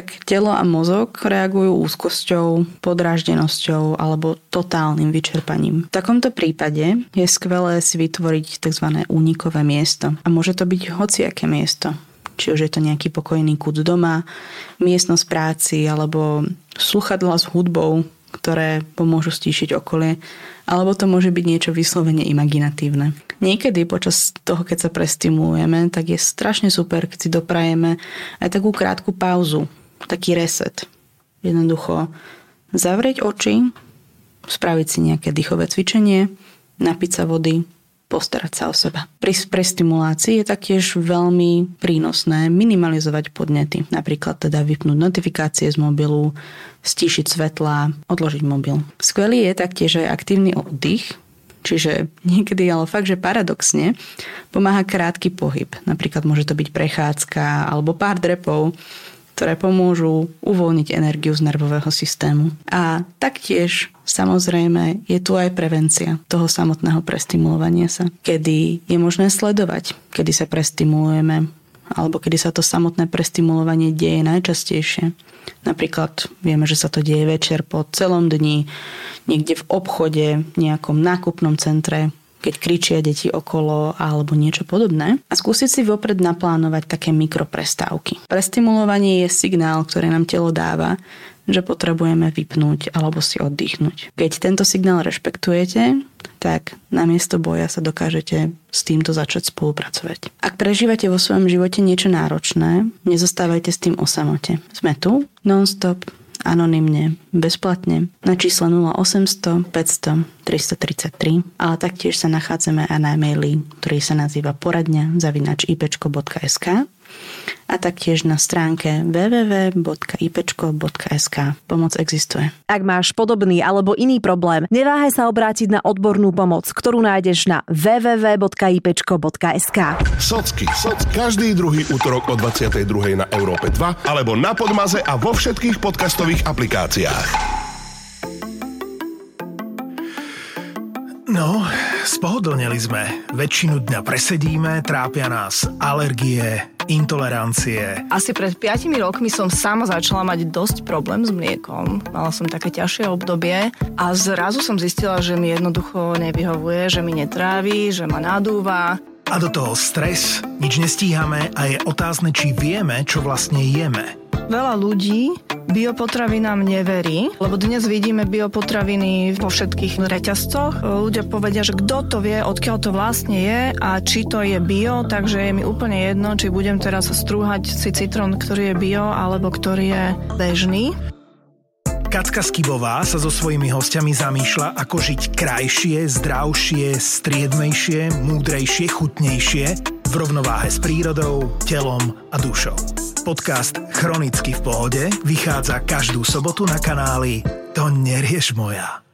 tak telo a mozog reagujú úzkosťou, podráždenosťou alebo totálnym vyčerpaním. V takomto prípade je skvelé si vytvoriť tzv. Únikové miesto. A môže to byť hociaké miesto. Či už je to nejaký pokojný kút doma, miestnosť práci alebo sluchadlá s hudbou, ktoré pomôžu stíšiť okolie, alebo to môže byť niečo vyslovene imaginatívne. Niekedy počas toho, keď sa prestimulujeme, tak je strašne super, keď si doprajeme aj takú krátku pauzu, taký reset. Jednoducho zavrieť oči, spraviť si nejaké dýchové cvičenie, napiť sa vody, postarať sa o seba. Pri prestimulácii je taktiež veľmi prínosné minimalizovať podnety. Napríklad teda vypnúť notifikácie z mobilu, stíšiť svetlá, odložiť mobil. Skvelý je taktiež aj aktívny oddych, čiže niekedy, ale fakt, že paradoxne, pomáha krátky pohyb. Napríklad môže to byť prechádzka alebo pár drepov, ktoré pomôžu uvoľniť energiu z nervového systému. A taktiež, samozrejme, je tu aj prevencia toho samotného prestimulovania sa, kedy je možné sledovať, kedy sa prestimulujeme, alebo kedy sa to samotné prestimulovanie deje najčastejšie. Napríklad vieme, že sa to deje večer po celom dni, niekde v obchode, v nejakom nákupnom centre, keď kričia deti okolo alebo niečo podobné. A skúsiť si vopred naplánovať také mikroprestávky. Prestimulovanie je signál, ktorý nám telo dáva, že potrebujeme vypnúť alebo si oddychnúť. Keď tento signál rešpektujete, tak namiesto boja sa dokážete s týmto začať spolupracovať. Ak prežívate vo svojom živote niečo náročné, nezostávajte s tým o samote. Sme tu non-stop, anonymne, bezplatne na čísle nula osemsto päťsto tristotridsaťtri, ale taktiež sa nachádzame aj na maili, ktorý sa nazýva poradňa zavináč ipečko bodka es ká a taktiež na stránke w w w bodka ipečko bodka es ká. Pomoc existuje.
Ak máš podobný alebo iný problém, neváhaj sa obrátiť na odbornú pomoc, ktorú nájdeš na w w w bodka ipečko bodka es ká.
Socky. Socky. Každý druhý útorok o dvadsiatej druhej na Európe dva alebo na Podmaze a vo všetkých podcastových aplikáciách.
No, spohodlneli sme. Väčšinu dňa presedíme, trápia nás alergie, intolerancie.
Asi pred piatimi rokmi som sama začala mať dosť problém s mliekom. Mala som také ťažšie obdobie a zrazu som zistila, že mi jednoducho nevyhovuje, že mi netrávi, že ma nadúva.
A do toho stres, nič nestíhame a je otázne, či vieme, čo vlastne jeme.
Veľa ľudí biopotravinám neverí, lebo dnes vidíme biopotraviny vo všetkých reťazcoch. Ľudia povedia, že kto to vie, odkiaľ to vlastne je a či to je bio, takže je mi úplne jedno, či budem teraz strúhať si citrón, ktorý je bio, alebo ktorý je bežný.
Kacka Skibová sa so svojimi hostiami zamýšľa, ako žiť krajšie, zdravšie, striedmejšie, múdrejšie, chutnejšie, v rovnováhe s prírodou, telom a dušou. Podcast Chronicky v pohode vychádza každú sobotu na kanáli To nerieš moja.